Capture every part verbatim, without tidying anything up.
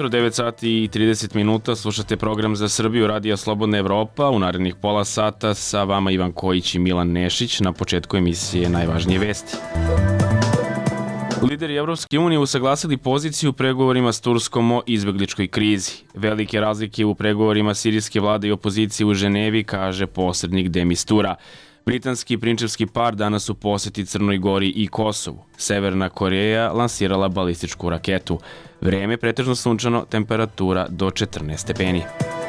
jutro, devet sati i trideset minuta, slušate program za Srbiju Radija Slobodna Evropa. U narednih pola sata sa vama Ivan Kojić i Milan Nešić. Na početku emisije najvažnije vesti. Lideri Evropske unije usaglasili poziciju u pregovorima s Turskom o izbegličkoj krizi. Velike razlike u pregovorima sirijske vlade i opozicije u Ženevi, kaže posrednik de Mistura. Britanski prinčevski par danas u poseti Crnoj Gori i Kosovu. Severna Koreja lansirala balističku raketu. Vreme pretežno sunčano, temperatura do četrnaest stepeni.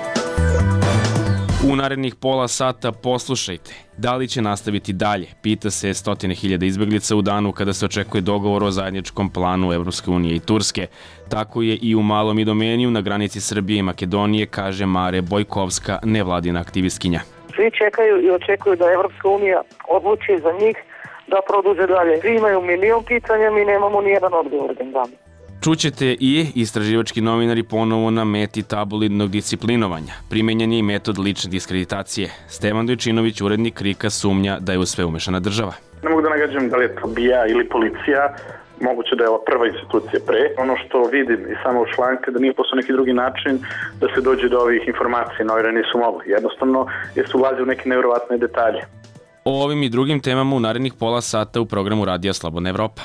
U narednih pola sata poslušajte. Da li će nastaviti dalje? Pita se stotine hiljada izbeglica u danu kada se očekuje dogovor o zajedničkom planu Evropske unije i Turske. Tako je i u Malom Idomeniju na granici Srbije i Makedonije, kaže Mare Bojkovska, nevladina aktivistkinja. Svi čekaju i očekuju da Evropska unija odluči za njih da produže dalje. Svi imaju milion pitanja, mi nemamo nijedan odgovor da im damo. Čućete i istraživački novinari ponovo na meti tabloidnog disciplinovanja. Primenjen je i metod lične diskreditacije. Stevan Dojčinović, urednik Krika, sumnja da je u sve umešana država. Ne mogu da nagađam da li je to B I A ili policija. Moguće da je ova prva institucija pre. Ono što vidim i samo u članka da nije posao neki drugi način da se dođe do ovih informacija. Novinari nisu mogli. Jednostavno jer su ulazili u neke nevjerovatne detalje. O ovim i drugim temama u narednih pola sata u programu Radija Slobodna Evropa.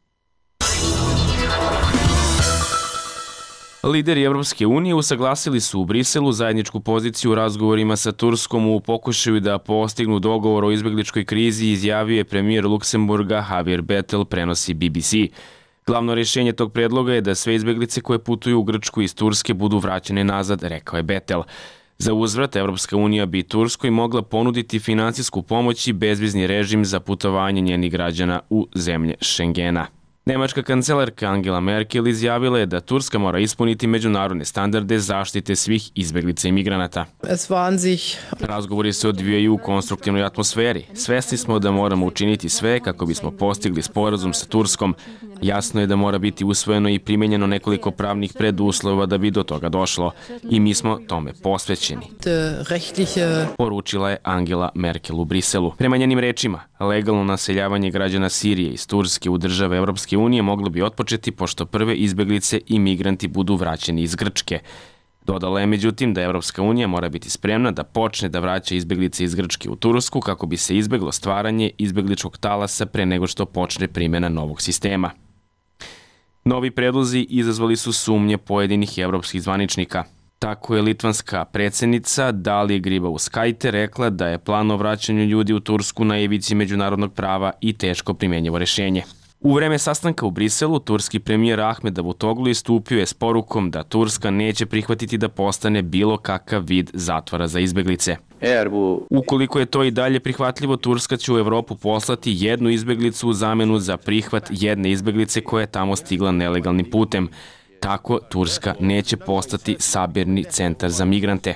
Lideri Evropske unije usaglasili su u Briselu zajedničku poziciju u razgovorima sa Turskom u pokušaju da postignu dogovor o izbegličkoj krizi, izjavio je premijer Luksemburga Javier Bettel, prenosi B B C. Glavno rješenje tog predloga je da sve izbeglice koje putuju u Grčku iz Turske budu vraćene nazad, rekao je Bettel. Za uzvrat, Evropska unija bi Turskoj mogla ponuditi finansijsku pomoć i bezvizni režim za putovanje njenih građana u zemlje Šengena. Nemačka kancelarka Angela Merkel izjavila je da Turska mora ispuniti međunarodne standarde zaštite svih izbeglica i migranata. Razgovori se odvijaju u konstruktivnoj atmosferi. Svesni smo da moramo učiniti sve kako bismo postigli sporazum sa Turskom. Jasno je da mora biti usvojeno i primenjeno nekoliko pravnih preduslova da bi do toga došlo. I mi smo tome posvećeni, poručila je Angela Merkel u Briselu. Prema njenim rečima, legalno naseljavanje građana Sirije iz Turske u države Evropske unije moglo bi otpočeti pošto prve izbeglice i migranti budu vraćeni iz Grčke. Dodala je međutim da Evropska unija mora biti spremna da počne da vraća izbeglice iz Grčke u Tursku kako bi se izbeglo stvaranje izbegličkog talasa pre nego što počne primjena novog sistema. Novi predlozi izazvali su sumnje pojedinih evropskih zvaničnika. Tako je litvanska predsjednica Dalija Grybauskaitė rekla da je plan o vraćanju ljudi u Tursku na ivici međunarodnog prava i teško primjenjivo rješenje. U vreme sastanka u Briselu, turski premijer Ahmed Davutoglu istupio je s porukom da Turska neće prihvatiti da postane bilo kakav vid zatvora za izbeglice. Ukoliko je to i dalje prihvatljivo, Turska će u Evropu poslati jednu izbeglicu u zamenu za prihvat jedne izbeglice koja je tamo stigla nelegalnim putem. Tako Turska neće postati sabirni centar za migrante.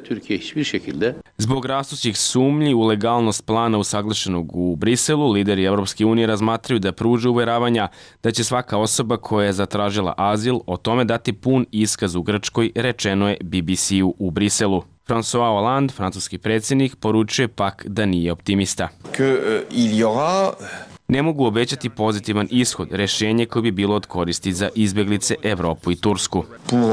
Zbog rastućih sumnji u legalnost plana usaglašenog u Briselu, lideri Evropske unije razmatraju da pruže uveravanja da će svaka osoba koja je zatražila azil o tome dati pun iskaz u Grčkoj, rečeno je B B C-u u Briselu. François Hollande, francuski predsjednik, poručuje pak da nije optimista. Ne mogu obećati pozitivan ishod, rješenje koje bi bilo od koristi za izbeglice, Evropu i Tursku.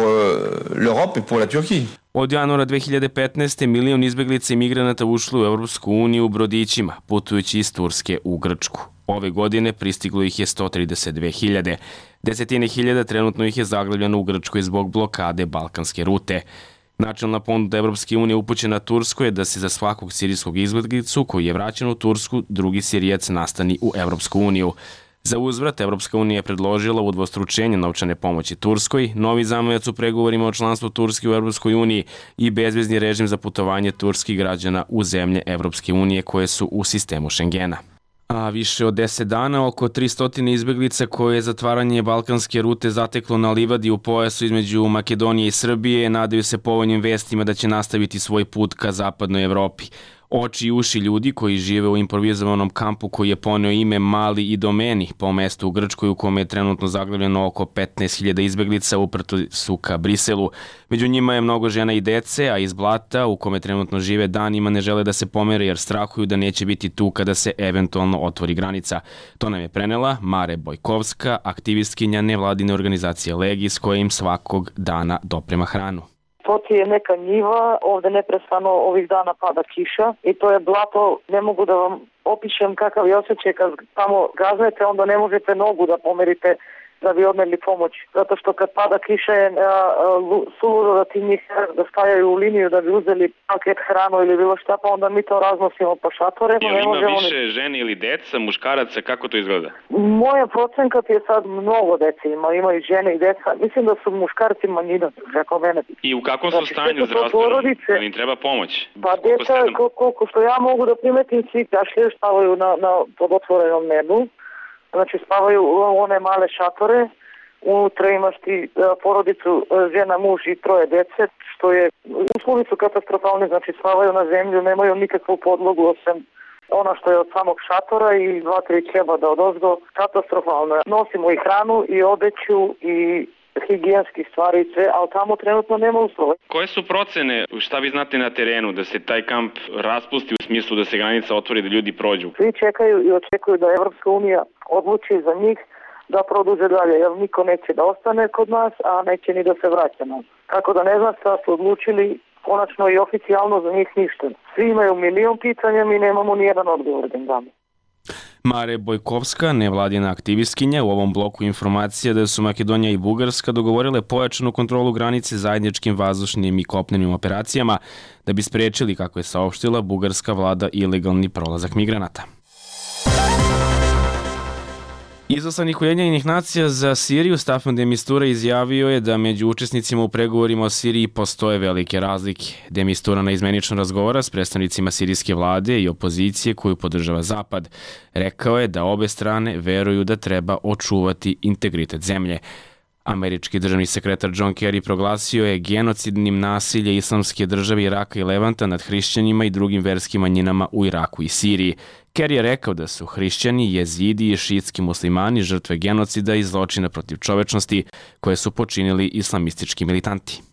Od januara dve hiljade petnaeste. milion izbeglica i migranata ušlo u Evropsku uniju u brodićima, putujući iz Turske u Grčku. Ove godine pristiglo ih je sto trideset dve hiljade. Desetine hiljada trenutno ih je zaglavljeno u Grčkoj zbog blokade balkanske rute. Načelna ponuda Evropske unije upućena Turskoj je da se za svakog sirijskog izbeglicu koji je vraćen u Tursku, drugi Sirijac nastani u Evropsku uniju. Za uzvrat, Evropska unija je predložila udvostručenje novčane pomoći Turskoj, novi zamajac u pregovorima o članstvu Turske u Evropskoj uniji i bezvizni režim za putovanje turskih građana u zemlje Evropske unije koje su u sistemu Šengena. A više od deset dana oko tristo izbeglica koje je zatvaranje balkanske rute zateklo na livadi u pojasu između Makedonije i Srbije nadaju se povoljnim vestima da će nastaviti svoj put ka zapadnoj Evropi. Oči i uši ljudi koji žive u improvizovanom kampu koji je poneo ime Mali Idomeni po mestu u Grčkoj u kome je trenutno zaglavljeno oko petnaest hiljada izbeglica uprto su ka Briselu. Među njima je mnogo žena i dece, a iz Blata u kome trenutno žive danima ne žele da se pomere jer strahuju da neće biti tu kada se eventualno otvori granica. To nam je prenela Mare Bojkovska, aktivistkinja nevladine organizacije Legis koja im svakog dana doprema hranu. To ti je neka njiva, ovde neprestano ovih dana pada kiša i to je blato, ne mogu da vam opišem kakav je osjećaj kad tamo gaznete, onda ne možete nogu da pomerite da bi odneli pomoć. Zato što kad pada kiša je suludo da ti njih da stajaju u liniju da bi uzeli paket hranu ili bilo šta, pa onda mi to raznosimo po šatore. Jel ima više ne... žene ili deca, muškaraca, kako to izgleda? Moja procenkat je sad mnogo dece ima, ima i žene i deca. Mislim da su muškarci manjina, kako mene. I u kakvom su stanju zdravstvenom? Da im treba pomoć? Pa deca, koliko što ja mogu da primetim, svi kašlje stavaju na, na pod otvorenom nebu. Znači spavaju u one male šatore, unutra imaš ti porodicu, žena, muž i troje dece, što je, uslovi su katastrofalni, znači spavaju na zemlju, nemaju nikakvu podlogu osim ona što je od samog šatora i dva, tri kebada od ozgo, katastrofalno. Nosimo i hranu i odeću i higijenskih stvari i sve, ali tamo trenutno nema uslova. Koje su procene, šta vi znate na terenu, da se taj kamp raspusti u smislu da se granica otvori, da ljudi prođu? Svi čekaju i očekuju da Evropska unija odluči za njih da produže dalje, jer niko neće da ostane kod nas, a neće ni da se vraća nas. Tako da ne znam šta su odlučili, konačno i oficijalno za njih ništa. Svi imaju milion pitanja, mi nemamo nijedan odgovor da im damo. Mare Bojkovska, nevladina aktivistkinja, u ovom bloku informacija da su Makedonija i Bugarska dogovorile pojačanu kontrolu granice zajedničkim vazdušnim i kopnenim operacijama da bi sprečili, kako je saopštila, bugarska vlada ilegalni prolazak migranata. Izaslanik Ujedinjenih nacija za Siriju Staffan de Mistura izjavio je da među učesnicima u pregovorima o Siriji postoje velike razlike. De Mistura naizmenično razgovara s predstavnicima sirijske vlade i opozicije koju podržava Zapad. Rekao je da obe strane veruju da treba očuvati integritet zemlje. Američki državni sekretar John Kerry proglasio je genocidnim nasilje Islamske države Iraka i Levanta nad hrišćanima i drugim verskim manjinama u Iraku i Siriji. Kerry je rekao da su hrišćani, jezidi i šiitski muslimani žrtve genocida i zločina protiv čovečnosti koje su počinili islamistički militanti.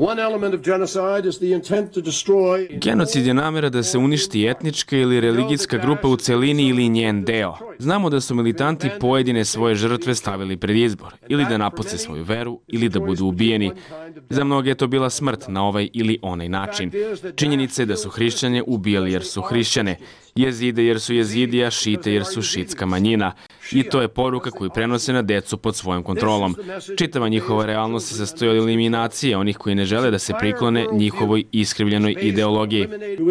Genocid je namera da se uništi etnička ili religijska grupa u celini ili njen deo. Znamo da su militanti pojedine svoje žrtve stavili pred izbor, ili da napuste svoju veru, ili da budu ubijeni. Za mnoge je to bila smrt na ovaj ili onaj način. Činjenica je da su hrišćane ubijali jer su hrišćane, jezide jer su jezidija, šite jer su šitska manjina. I to je poruka koju prenose na decu pod svojom kontrolom. Čitava njihova realnost se sastoji od eliminacije onih koji ne žele da se priklone njihovoj iskrivljenoj ideologiji.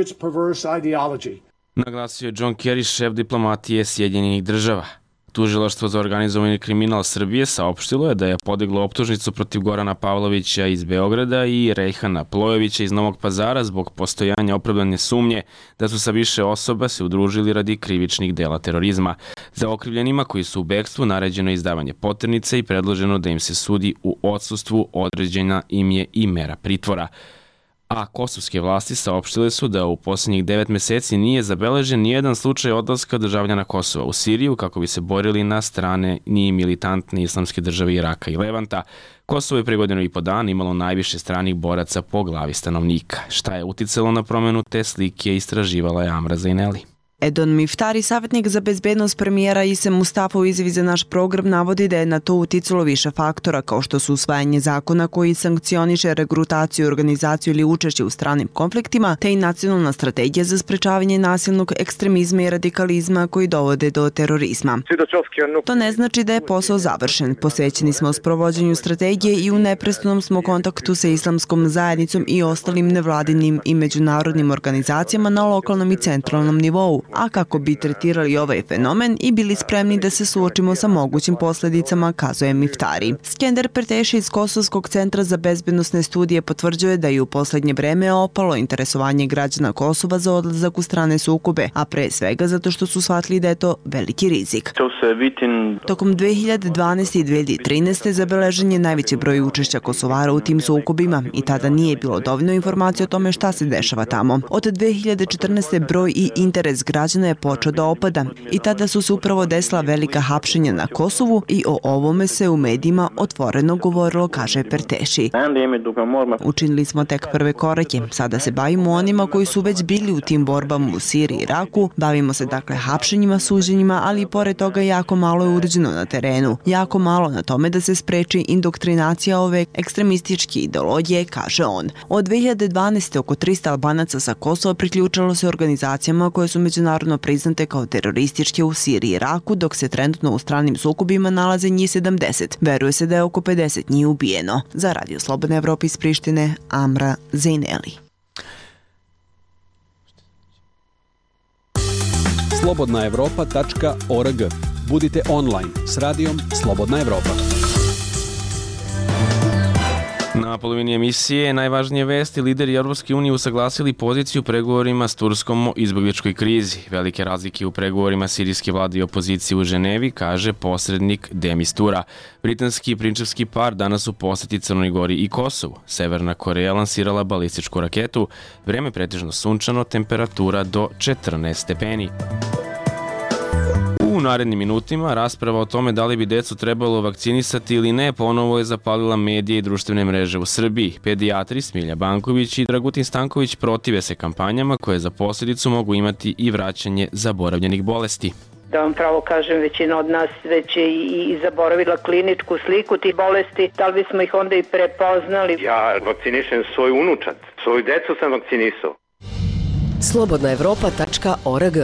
Naglasio je John Kerry, šef diplomatije Sjedinjenih država. Tužilaštvo za organizovani kriminal Srbije saopštilo je da je podiglo optužnicu protiv Gorana Pavlovića iz Beograda i Rejhana Plojevića iz Novog Pazara zbog postojanja opravdane sumnje da su sa više osoba se udružili radi krivičnih dela terorizma. Za okrivljenima koji su u bekstvu naređeno izdavanje poternice i predloženo da im se sudi u odsustvu, određena im je i mera pritvora. A kosovske vlasti saopštile su da u posljednjih devet meseci nije zabeležen nijedan slučaj odlaska državljana Kosova u Siriju kako bi se borili na strane ni militantne islamske države Iraka i Levanta. Kosovo je pre godinu i po dana imalo najviše stranih boraca po glavi stanovnika. Šta je uticalo na promenu te slike istraživala je Amra Zaineli. Edon Miftari, savjetnik za bezbednost premijera Isem Mustafa u izjavi za naš program, navodi da je na to uticalo više faktora, kao što su usvajanje zakona koji sankcioniše regrutaciju, organizaciju ili učešće u stranim konfliktima, te i nacionalna strategija za sprečavanje nasilnog ekstremizma i radikalizma koji dovode do terorizma. To ne znači da je posao završen. Posvećeni smo sprovođenju strategije i u neprestanom smo kontaktu sa islamskom zajednicom i ostalim nevladinim i međunarodnim organizacijama na lokalnom i centralnom nivou. a kako bi tretirali ovaj fenomen i bili spremni da se suočimo sa mogućim posledicama, kazuje Miftari. Skender Perteši iz Kosovskog centra za bezbednosne studije potvrđuje da je u poslednje vreme opalo interesovanje građana Kosova za odlazak u strane sukobe, a pre svega zato što su shvatili da je to veliki rizik. Tokom dve hiljade dvanaeste. i dve hiljade trinaeste. zabeležen je najveći broj učešća Kosovara u tim sukobima i tada nije bilo dovoljno informacije o tome šta se dešava tamo. Od dve hiljade četrnaeste. broj i interes građana je počeo da opada i tada su se upravo desila velika hapšenja na Kosovu i o ovome se u medijima otvoreno govorilo, kaže Perteši. Učinili smo tek prve korake, sada se bavimo onima koji su već bili u tim borbama u Siriji i Iraku, bavimo se dakle hapšenjima, suđenjima, ali i pored toga jako malo je urađeno na terenu, jako malo na tome da se spreči indoktrinacija ove ekstremističke ideologije, kaže on. Od dve hiljade dvanaeste. oko trista Albanaca sa Kosova priključilo se organizacijama koje su međunarodno priznate kao terorističke u Siriji i Iraku, dok se trenutno u stranim sukobima nalaze njih sedamdeset. Veruje se da je oko pedeset njih ubijeno. Za Radio Slobodna Evropa iz Prištine, Amra Zejneli. slobodna evropa tačka org. Budite online s radijom Slobodna Evropa. Na polovini emisije najvažnije vesti, lideri Europske unije usaglasili poziciju u pregovorima s Turskom o izbegličkoj krizi. Velike razlike u pregovorima sirijske vlade i opozicije u Ženevi, kaže posrednik De Mistura. Britanski i prinčevski par danas u poseti Crnoj Gori i Kosovu. Severna Koreja lansirala balističku raketu, vreme pretežno sunčano, temperatura do četrnaest stepeni. U narednim minutima rasprava o tome da li bi decu trebalo vakcinisati ili ne ponovo je zapalila medije i društvene mreže u Srbiji. Pedijatri Smilja Banković i Dragutin Stanković protive se kampanjama koje za posljedicu mogu imati i vraćanje zaboravljenih bolesti. Da vam pravo kažem, većina od nas već je i zaboravila kliničku sliku tih bolesti, da li bismo ih onda i prepoznali? Ja vakcinišem svoj unučad, svoju decu sam vakcinisao. slobodna evropa tačka org.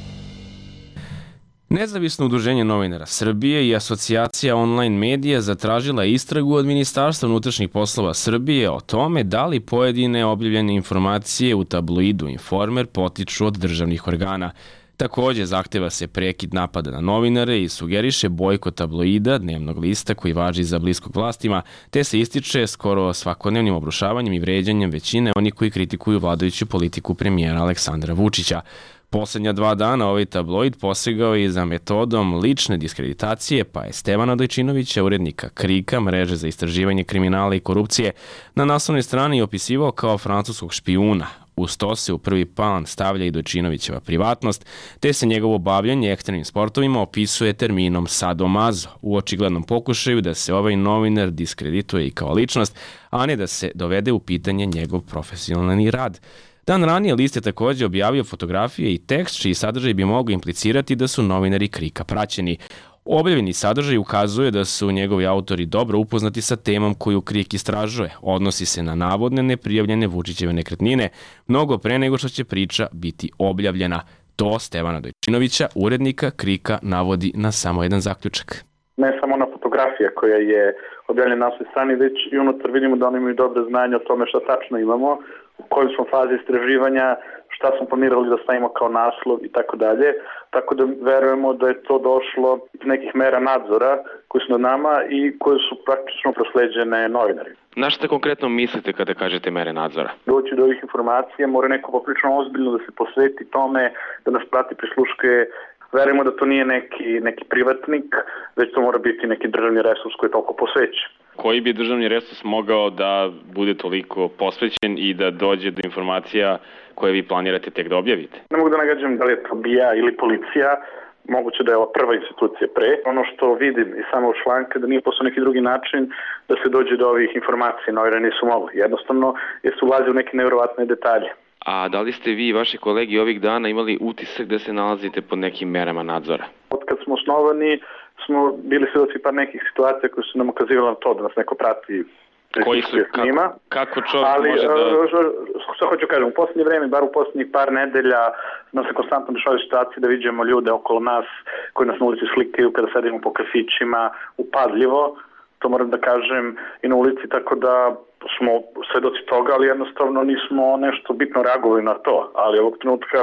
Nezavisno udruženje novinara Srbije i asocijacija online medija zatražila istragu od Ministarstva unutrašnjih poslova Srbije o tome da li pojedine objavljene informacije u tabloidu Informer potiču od državnih organa. Takođe, zahteva se prekid napada na novinare i sugeriše bojkot tabloida, dnevnog lista koji važi za bliskog vlastima, te se ističe skoro svakodnevnim obrušavanjem i vređanjem većine onih koji kritikuju vladajuću politiku premijera Aleksandra Vučića. Poslednja dva dana ovaj tabloid posegao je za metodom lične diskreditacije, pa je Stevana Dojčinovića, urednika Krika, mreže za istraživanje kriminala i korupcije, na naslovnoj strani opisivao kao francuskog špijuna. Uz to se u prvi plan stavlja i Dojčinovićeva privatnost, te se njegovo bavljanje ekstremnim sportovima opisuje terminom sadomazo, u očiglednom pokušaju da se ovaj novinar diskredituje i kao ličnost, a ne da se dovede u pitanje njegov profesionalni rad. Dan ranije list je takođe objavio fotografije i tekst čiji sadržaj bi mogao implicirati da su novinari Krika praćeni. Objavljeni sadržaj ukazuje da su njegovi autori dobro upoznati sa temom koju Krik istražuje. Odnosi se na navodne neprijavljene Vučićeve nekretnine, mnogo pre nego što će priča biti objavljena. To Stevana Dojčinovića, urednika Krika, navodi na samo jedan zaključak. Ne samo na fotografija koja je objavljena na svoj strani, već i unutar vidimo da oni imaju dobre znanje o tome šta tačno imamo, u kojoj smo fazi istraživanja, šta smo planirali da stavimo kao naslov i tako dalje. Tako da verujemo da je to došlo iz nekih mera nadzora koji su na nama i koje su praktično prosleđene novinari. Na šta konkretno mislite kada kažete mere nadzora? Doći do ovih informacija mora neko poprično ozbiljno da se posveti tome, da nas prati, prisluškuje. Verujemo da to nije neki, neki privatnik, već to mora biti neki državni resurs koji je toliko posvećen. Koji bi državni resurs mogao da bude toliko posvećen i da dođe do informacija koje vi planirate tek da objavite? Ne mogu da nagađam da li je to B I A ili policija, moguće da je ova prva institucija pre. Ono što vidim i samo u članka da nije posao neki drugi način da se dođe do ovih informacija, novinari nisu mogli. Jednostavno jer su ulazili u neke nevjerovatne detalje. A da li ste vi i vaši kolegi ovih dana imali utisak da se nalazite pod nekim merama nadzora? Od kad smo osnovani smo bili svedoci par nekih situacija koje su nam ukazivali na to da nas neko prati. Koji su, kako, kako čovjek ali, može da... Što hoću kažem, u posljednje vreme, bar u posljednjih par nedelja, nam se konstantno dešavaju situacije da vidimo ljude okolo nas koji nas na ulici slikaju kada sedimo po kafićima, upadljivo, to moram da kažem, i na ulici, tako da smo svedoci toga, ali jednostavno nismo nešto bitno reagovali na to, ali ovog trenutka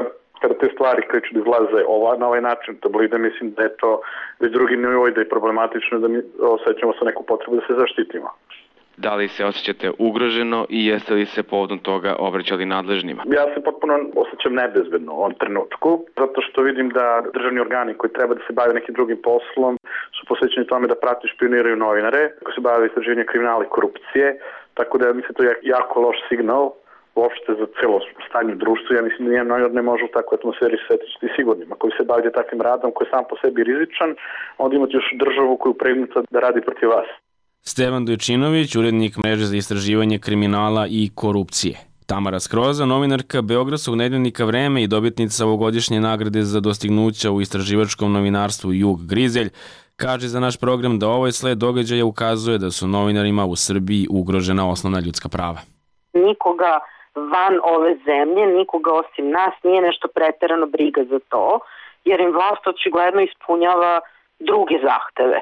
kada te stvari kreću da izlaze ova, na ovaj način tabloide, mislim da je to već drugi nivo i da je problematično da mi osjećamo sa neku potrebu da se zaštitimo. Da li se osjećate ugroženo i jeste li se povodom toga obraćali nadležnima? Ja se potpuno osjećam nebezbedno u ovom trenutku, zato što vidim da državni organi koji treba da se bave nekim drugim poslom su posvećeni tome da prate i špioniraju novinare, koji se bave istraživanjem kriminala i korupcije, tako da mislim to je jako loš signal uopšte za celo stanje u društvu. Ja mislim da nijedan novinar ne može u takvoj atmosferi se osjećati sigurnim. Ako vi se bavite takvim radom koji je sam po sebi rizičan, onda imate još državu koju je pregnuta da radi protiv vas. Stevan Dojčinović, urednik mreže za istraživanje kriminala i korupcije. Tamara Skroza, novinarka Beogradskog nedeljnika Vreme i dobitnica ovogodišnje nagrade za dostignuća u istraživačkom novinarstvu Jug Grizelj, kaže za naš program da ovaj sled događaja ukazuje da su novinarima u Srbiji ugrožena osnovna ljudska prava. Nikoga van ove zemlje, nikoga osim nas nije nešto preterano briga za to, jer im vlast očigledno ispunjava druge zahteve.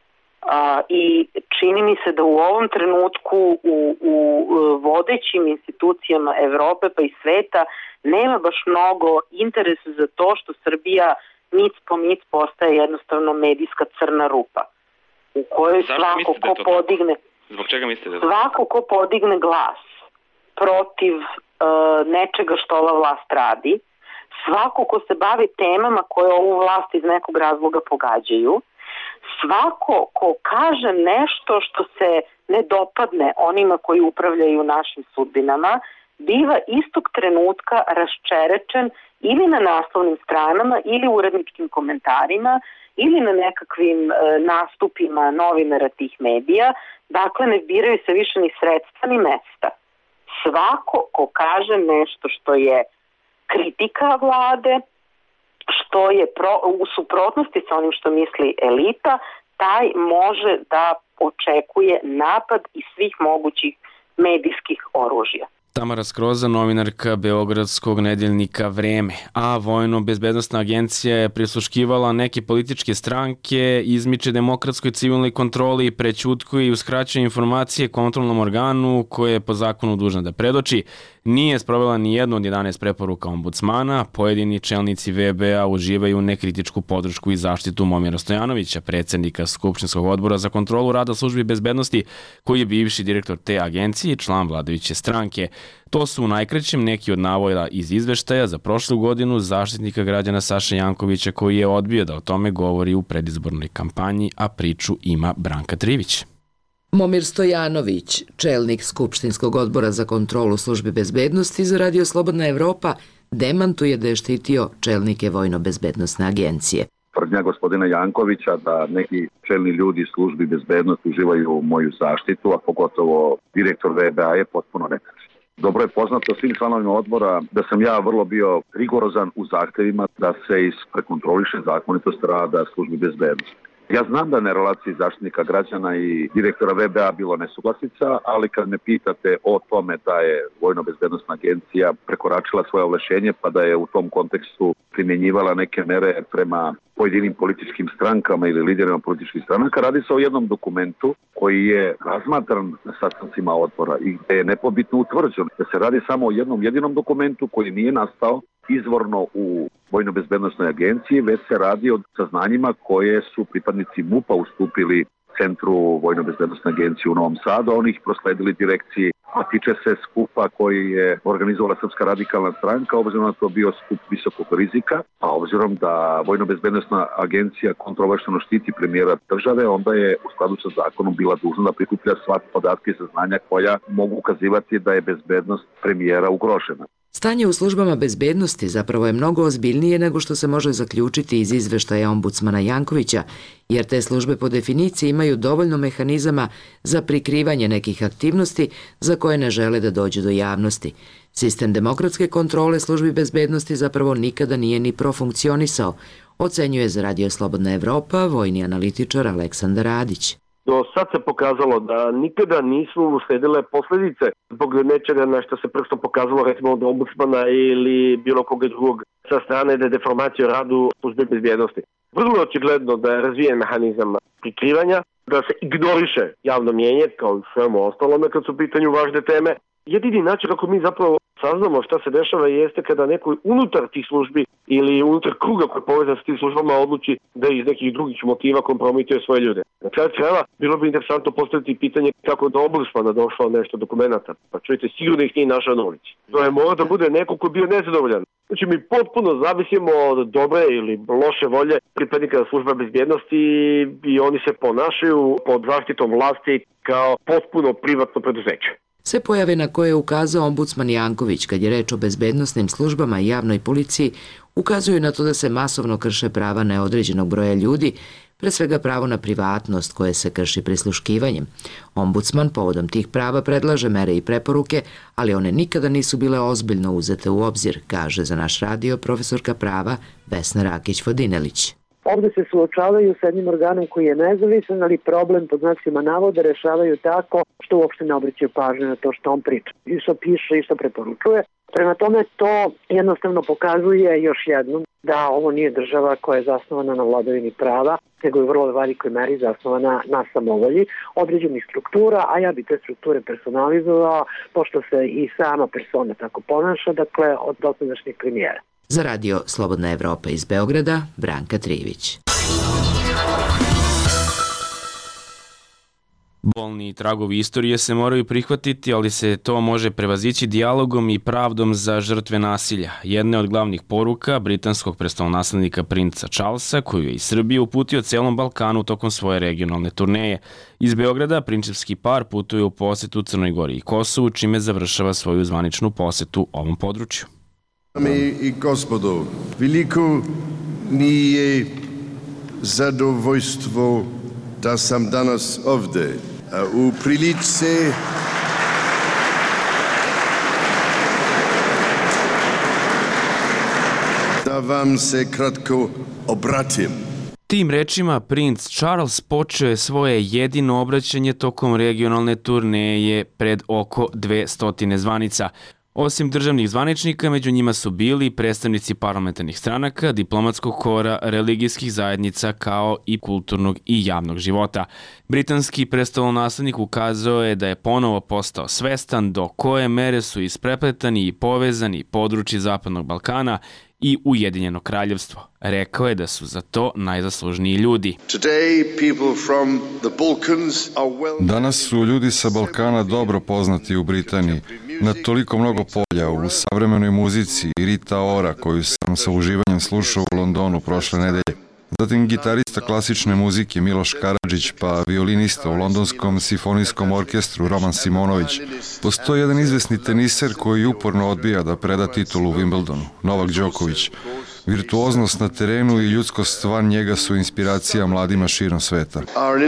A, i čini mi se da u ovom trenutku u, u vodećim institucijama Evrope pa i sveta nema baš mnogo interesa za to što Srbija mic po mic postaje jednostavno medijska crna rupa u kojoj svako ko podigne Zbog čega mislite da svako ko podigne glas protiv uh, nečega što ova vlast radi, svako ko se bavi temama koje ovu vlast iz nekog razloga pogađaju, svako ko kaže nešto što se ne dopadne onima koji upravljaju našim sudbinama, biva istog trenutka raščerečen ili na naslovnim stranama ili uredničkim komentarima ili na nekakvim e, nastupima novinara tih medija. Dakle, ne biraju se više ni sredstva ni mesta. Svako ko kaže nešto što je kritika vlade, što je pro, u suprotnosti sa onim što misli elita, taj može da očekuje napad iz svih mogućih medijskih oružja. Tamara Skroza, novinarka Beogradskog nedeljnika Vreme, a Vojno-bezbednostna agencija je prisluškivala neke političke stranke, izmiče demokratskoj civilnoj kontroli, prećutkuje i uskraćuje informacije kontrolnom organu koje je po zakonu dužna da predoči. Nije sprovela ni jednu od jedanaest preporuka ombudsmana, pojedini čelnici V B A uživaju nekritičku podršku i zaštitu Momira Stojanovića, predsjednika Skupštinskog odbora za kontrolu rada službi bezbednosti, koji je bivši direktor te agencije i član vladajuće stranke. To su u najkraćem neki od navoda iz izveštaja za prošlu godinu Zaštitnika građana Saše Jankovića, koji je odbio da o tome govori u predizbornoj kampanji, a priču ima Branka Trivić. Momir Stojanović, čelnik Skupštinskog odbora za kontrolu službe bezbednosti za Radio Slobodna Evropa, demantuje da je štitio čelnike Vojno-bezbednostne agencije. Tvrdnja gospodina Jankovića da neki čelni ljudi službi bezbednosti uživaju moju zaštitu, a pogotovo direktor V B A je potpuno netačno. Dobro je poznato svim članovima odbora da sam ja vrlo bio rigorozan u zahtevima da se isprekontroliše zakonitost rada službi bezbednosti. Ja znam da na relaciji Zaštitnika građana i direktora V B A bilo nesuglasica, ali kad me pitate o tome da je Vojno-bezbednostna agencija prekoračila svoje ovlašćenje pa da je u tom kontekstu primjenjivala neke mere prema pojedinim političkim strankama ili liderima političkih stranaka, radi se o jednom dokumentu koji je razmatran na sastancima odbora i gde je nepobitno utvrđeno da se radi samo o jednom jedinom dokumentu koji nije nastao izvorno u Vojno-bezbednostnoj agenciji, već se radi o saznanjima koje su pripadnici M U P-a ustupili Centru Vojno-bezbednostne agencije u Novom Sadu, a oni ih prosledili direkciji, a tiče se skupa koji je organizovala Srpska radikalna stranka, obzirom da to bio skup visokog rizika, a obzirom da Vojno-bezbednostna agencija kontrolno štiti premijera države, onda je u skladu sa zakonom bila dužna da prikuplja sva podatke i saznanja koja mogu ukazivati da je bezbednost premijera ugrožena. Stanje u službama bezbednosti zapravo je mnogo ozbiljnije nego što se može zaključiti iz izveštaja ombudsmana Jankovića, jer te službe po definiciji imaju dovoljno mehanizama za prikrivanje nekih aktivnosti za koje ne žele da dođu do javnosti. Sistem demokratske kontrole službi bezbednosti zapravo nikada nije ni profunkcionisao, ocenjuje za Radio Slobodna Evropa vojni analitičar Aleksandar Radić. Do sad se pokazalo da nikada nisu usledile posledice zbog nečega na što se prstom pokazalo recimo od ombudsmana ili bilo koga drugog sa strane da je deformacija o radu službe bezbjednosti. Vrlo je očigledno da je razvijen mehanizam prikrivanja, da se ignoriše javno mjenje kao svemu ostalome kad su u pitanju važne teme. Jedini način kako mi zapravo saznamo šta se dešava jeste kada neko unutar tih službi ili unutar kruga koji je povezan s tim službama odluči da iz nekih drugih motiva kompromituje svoje ljude. Na kraju krajeva bilo bi interesantno postaviti pitanje kako je do ombudsmana došlo nešto dokumenta. Pa čujte, sigurno ih nije našao na ulici. To je mora da bude neko ko je bio nezadovoljan. Znači mi potpuno zavisimo od dobre ili loše volje pripadnika službe bezbjednosti i oni se ponašaju pod zaštitom vlasti kao potpuno privatno preduzeće. Sve pojave na koje je ukazao ombudsman Janković kad je reč o bezbednosnim službama i javnoj policiji ukazuju na to da se masovno krše prava neodređenog broja ljudi, pre svega pravo na privatnost koje se krši prisluškivanjem. Ombudsman povodom tih prava predlaže mere i preporuke, ali one nikada nisu bile ozbiljno uzete u obzir, kaže za naš radio profesorka prava Vesna Rakić-Vodinelić. Ovde se suočavaju sa jednim organom koji je nezavisan, ali problem pod znacima navoda rešavaju tako što uopšte ne obraćaju pažnju na to što on priča. I što piše i što preporučuje. Prema tome to jednostavno pokazuje još jednom da ovo nije država koja je zasnovana na vladavini prava, nego je u vrlo velikoj meri zasnovana na samovolji određenih struktura, a ja bi te strukture personalizovao, pošto se i sama persona tako ponaša, dakle od dosadašnjih premijera. Za radio Slobodna Evropa iz Beograda, Branka Trivić. Bolni tragovi istorije se moraju prihvatiti, ali se to može prevazići dijalogom i pravdom za žrtve nasilja. Jedna od glavnih poruka britanskog prestolonaslednika princa Charlesa, koju je iz Srbije uputio celom Balkanu tokom svoje regionalne turneje. Iz Beograda prinčevski par putuje u posetu Crnoj Gori i Kosovu, čime završava svoju zvaničnu posetu ovom području. Dame i gospodo, veliko mi je zadovoljstvo da sam danas ovde u prilici da vam se kratko obratim. Tim rečima princ Charles počeo je svoje jedino obraćanje tokom regionalne turneje pred oko dve stotine zvanica. Osim državnih zvaničnika, među njima su bili predstavnici parlamentarnih stranaka, diplomatskog kora, religijskih zajednica kao i kulturnog i javnog života. Britanski prestolonaslednik ukazao je da je ponovo postao svestan do koje mere su isprepletani i povezani područji Zapadnog Balkana i Ujedinjeno kraljevstvo. Rekao je da su za to najzaslužniji ljudi. Danas su ljudi sa Balkana dobro poznati u Britaniji, na toliko mnogo polja, u savremenoj muzici i Rita Ora, koju sam sa uživanjem slušao u Londonu prošle nedelje. Zatim gitarista klasične muzike Miloš Karadžić, pa violinista u Londonskom simfonijskom orkestru Roman Simonović. Postoji jedan izvesni teniser koji uporno odbija da preda titulu u Wimbledonu, Novak Đoković. Virtuoznost na terenu i ljudskost van njega su inspiracija mladima širom sveta.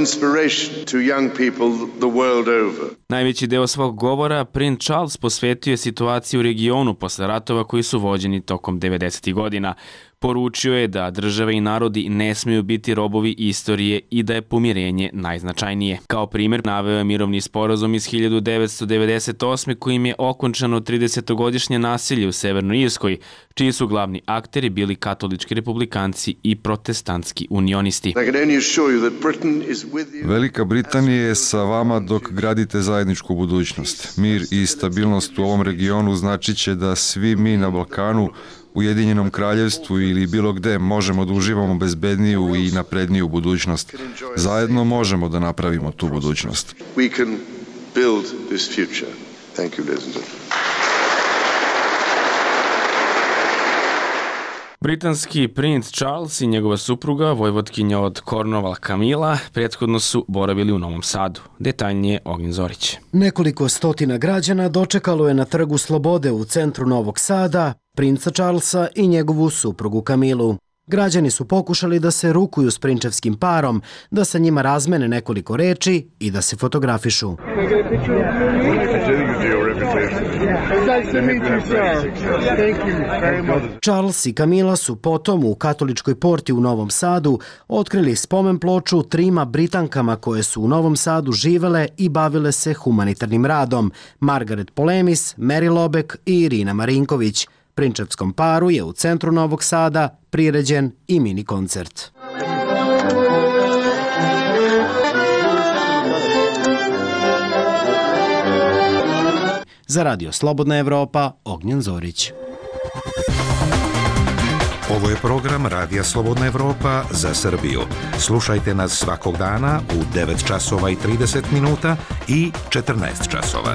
Najveći deo svog govora princ Charles posvetio je situaciji u regionu posle ratova koji su vođeni tokom devedesetih godina. Poručio je da države i narodi ne smiju biti robovi istorije i da je pomirenje najznačajnije. Kao primjer naveo je mirovni sporazum iz hiljadu devetsto devedeset osme kojim je okončano tridesetogodišnje nasilje u Severnoj Irskoj, čiji su glavni akteri bili katolički republikanci i protestantski unionisti. Velika Britanija je sa vama dok gradite zajedničku budućnost. Mir i stabilnost u ovom regionu značit će da svi mi na Balkanu, Ujedinjenom kraljevstvu ili bilo gde možemo da uživamo bezbedniju i napredniju budućnost. Zajedno možemo da napravimo tu budućnost. Britanski princ Charles i njegova supruga, vojvotkinja od Cornwall Camilla, prethodno su boravili u Novom Sadu. Detaljnije Ognjen Zorić. Nekoliko stotina građana dočekalo je na Trgu Slobode u centru Novog Sada princa Charlesa i njegovu suprugu Kamilu. Građani su pokušali da se rukuju s prinčevskim parom, da sa njima razmene nekoliko reči i da se fotografišu. Charles i Camila su potom u Katoličkoj porti u Novom Sadu otkrili spomen ploču trima Britankama koje su u Novom Sadu živele i bavile se humanitarnim radom: Margaret Polemis, Mary Lobek i Irina Marinković. Prinčevskom paru je u centru Novog Sada priređen i mini koncert. Za Radio Slobodna Evropa, Ognjen Zorić. Ovo je program Radija Slobodna Evropa za Srbiju. Slušajte nas svakog dana u devet časova i trideset minuta i četrnaest časova.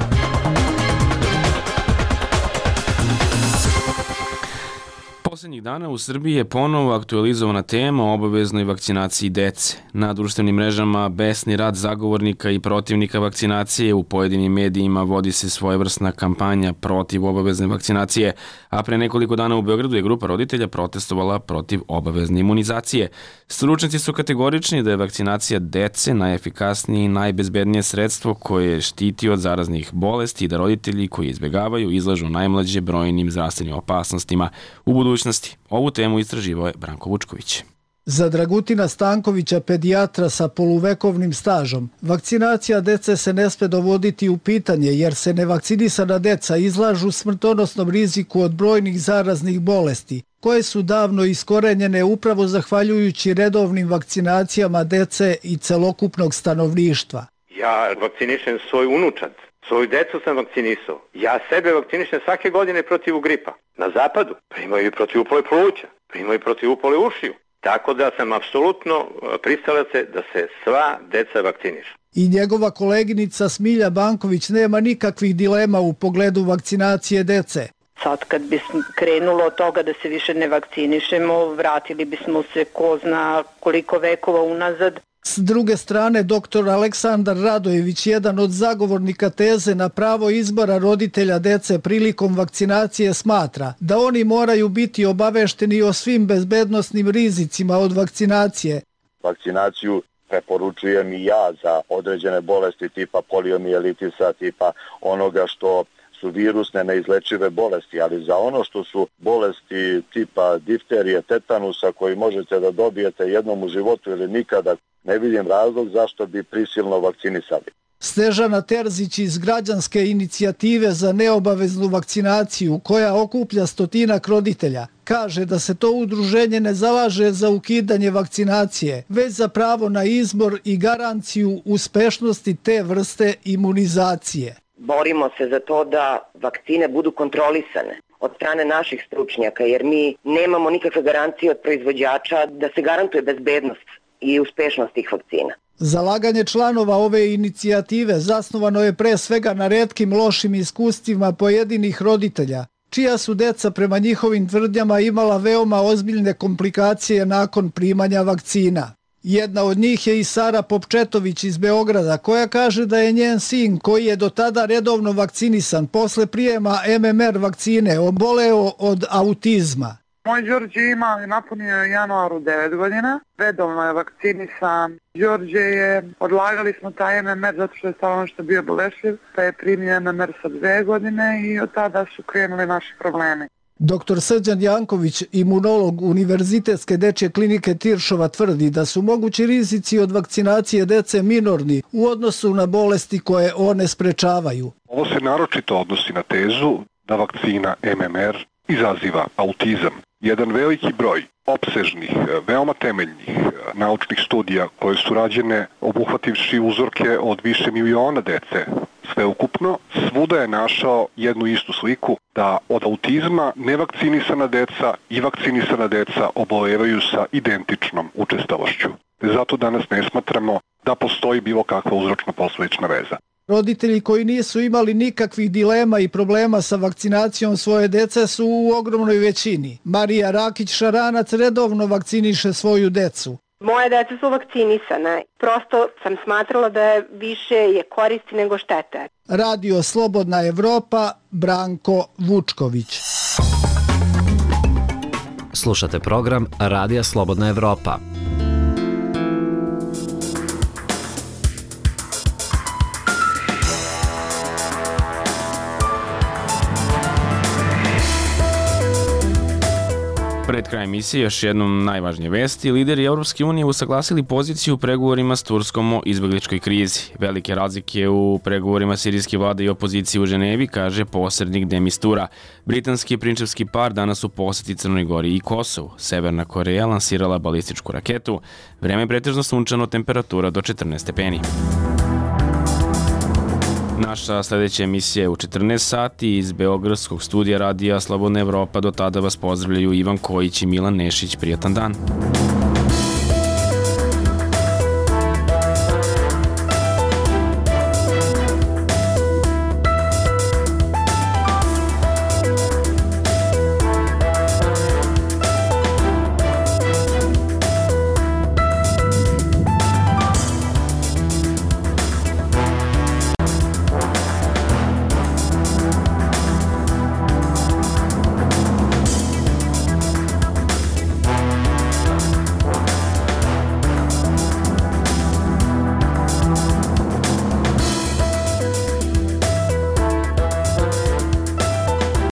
Poslednjih dana u Srbiji je ponovo aktualizovana tema o obaveznoj vakcinaciji dece. Na društvenim mrežama besni rad zagovornika i protivnika vakcinacije, u pojedinim medijima vodi se svojevrsna kampanja protiv obavezne vakcinacije, a pre nekoliko dana u Beogradu je grupa roditelja protestovala protiv obavezne imunizacije. Stručnjaci su kategorični da je vakcinacija dece najefikasnije i najbezbednije sredstvo koje štiti od zaraznih bolesti i da roditelji koji izbegavaju izlažu najmlađe brojnim zdravstvenim opasnostima u budućnosti. Ovu temu istraživao je Branko Vučković. Za Dragutina Stankovića, pedijatra sa poluvekovnim stažom, vakcinacija dece se ne sme dovoditi u pitanje jer se nevakcinisana deca izlažu smrtonosnom riziku od brojnih zaraznih bolesti, koje su davno iskorenjene upravo zahvaljujući redovnim vakcinacijama dece i celokupnog stanovništva. Ja vakcinišem svoj unučad. Svoju decu sam vakcinisao. Ja sebe vakcinišem svake godine protiv gripa. Na zapadu primaju i protiv upale pluća, primaju i protiv upale ušiju. Tako da sam apsolutno pristalac da se sva deca vakcinišu. I njegova koleginica Smilja Banković nema nikakvih dilema u pogledu vakcinacije dece. Sad kad bi krenulo od toga da se više ne vakcinišemo, vratili bismo se ko zna koliko vekova unazad. S druge strane, doktor Aleksandar Radojević, jedan od zagovornika teze na pravo izbora roditelja dece prilikom vakcinacije, smatra da oni moraju biti obavešteni o svim bezbednosnim rizicima od vakcinacije. Vakcinaciju preporučujem i ja za određene bolesti tipa poliomijelitisa, tipa onoga što su virusne neizlečive bolesti, ali za ono što su bolesti tipa difterije, tetanusa koji možete da dobijete jednom u životu ili nikada, ne vidim razlog zašto bi prisilno vakcinisali. Snežana Terzić iz građanske inicijative za neobaveznu vakcinaciju, koja okuplja stotinak roditelja, kaže da se to udruženje ne zalaže za ukidanje vakcinacije, već za pravo na izbor i garanciju uspešnosti te vrste imunizacije. Borimo se za to da vakcine budu kontrolisane od strane naših stručnjaka, jer mi nemamo nikakve garancije od proizvođača da se garantuje bezbednost i uspešnost tih vakcina. Zalaganje članova ove inicijative zasnovano je pre svega na retkim lošim iskustvima pojedinih roditelja, čija su deca prema njihovim tvrdnjama imala veoma ozbiljne komplikacije nakon primanja vakcina. Jedna od njih je i Sara Popčetović iz Beograda, koja kaže da je njen sin, koji je do tada redovno vakcinisan, posle prijema M M R vakcine oboleo od autizma. Moj Đorđe ima, napunio je januaru devet godina, redovno je vakcinisan. Đorđe je, odlagali smo taj M M R zato što je stalno što bio bolešljiv, pa je primio M M R sa dve godine i od tada su krenuli naši problemi. Doktor Srđan Janković, imunolog Univerzitetske dečje klinike Tiršova, tvrdi da su mogući rizici od vakcinacije dece minorni u odnosu na bolesti koje one sprečavaju. Ovo se naročito odnosi na tezu da vakcina M M R izaziva autizam. Jedan veliki broj opsežnih, veoma temeljnih naučnih studija koje su rađene obuhvativši uzorke od više miliona dece sveukupno, svuda je našao jednu istu sliku da od autizma nevakcinisana deca i vakcinisana deca obolevaju sa identičnom učestalošću. Zato danas ne smatramo da postoji bilo kakva uzročno-posledična veza. Roditelji koji nisu imali nikakvih dilema i problema sa vakcinacijom svoje dece su u ogromnoj većini. Marija Rakić-Šaranac redovno vakciniše svoju decu. Moje deca su vakcinisane. Prosto sam smatrala da je više je koristi nego štete. Radio Slobodna Evropa, Branko Vučković. Slušate program Radija Slobodna Evropa. Pred kraj emisije još jednom najvažnije vesti. Lideri Evropske unije usaglasili poziciju u pregovorima s Turskom o izbegličkoj krizi. Velike razlike u pregovorima sirijske vlade i opozicije u Ženevi, kaže posrednik de Mistura. Britanski prinčevski par danas u poseti Crnoj Gori i Kosovu. Severna Koreja lansirala balističku raketu. Vreme je pretežno sunčano, temperatura do četrnaest stepeni. Naša sledeća emisija je u četrnaest sati iz Beogradskog studija Radija Slobodna Evropa. Do tada vas pozdravljaju Ivan Kojić i Milan Nešić. Prijatan dan.